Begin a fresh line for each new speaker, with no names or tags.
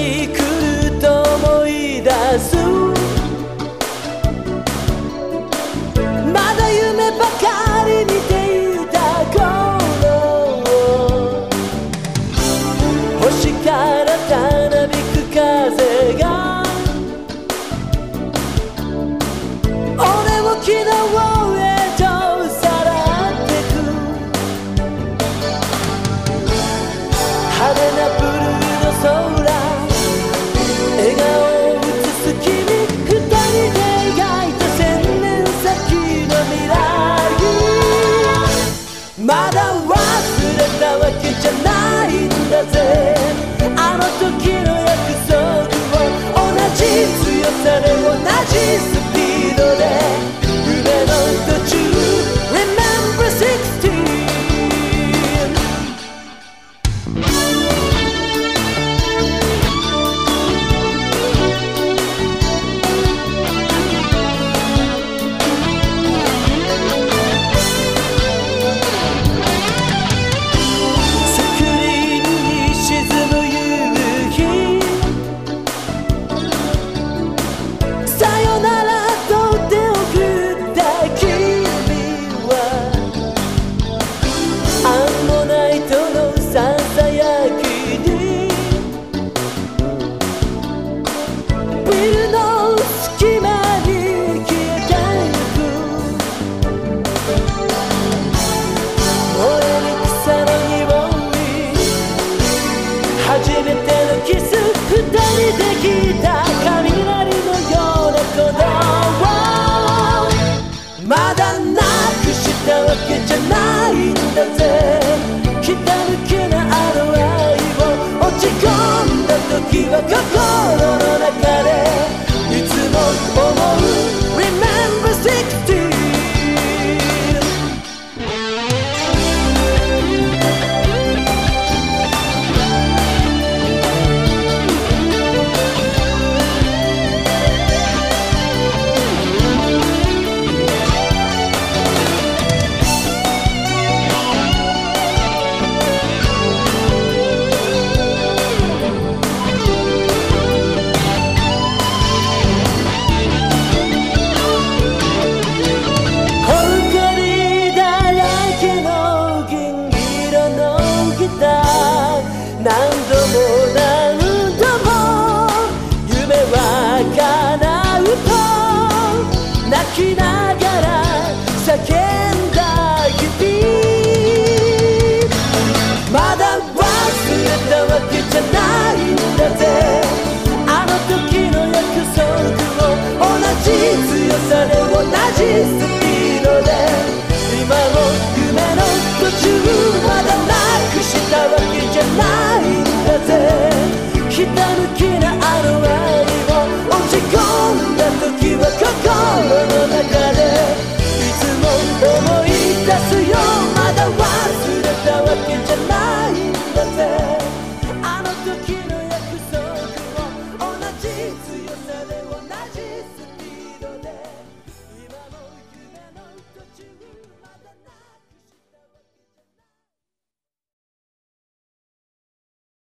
に来ると思い出す。まだ夢ばかり見ていた頃、星からたなびく風が俺を昨日へとさらってく。派手なブルーの空、笑顔を映す君、二人で描いた千年先の未来。まだ忘れたわけじゃないんだぜ、あの時の約束を。同じ強さで同じスピードで夢の途中 Remember 16。初めてのキス、二人で聞いた雷のような鼓動をまだなくしたわけじゃないんだぜ。ひたむきなあの愛を落ち込んだ時は心の中でいつも思う Remember 16。何度も何度も夢は叶うと泣きながら叫んだ日々。まだ忘れたわけじゃないんだぜ、あの時の約束を。同じ強さで同じスピードで今も夢の途中、まだなくしたわけじゃないんだぜ。ひたむきなあの愛を落ち込んだ時は心の中で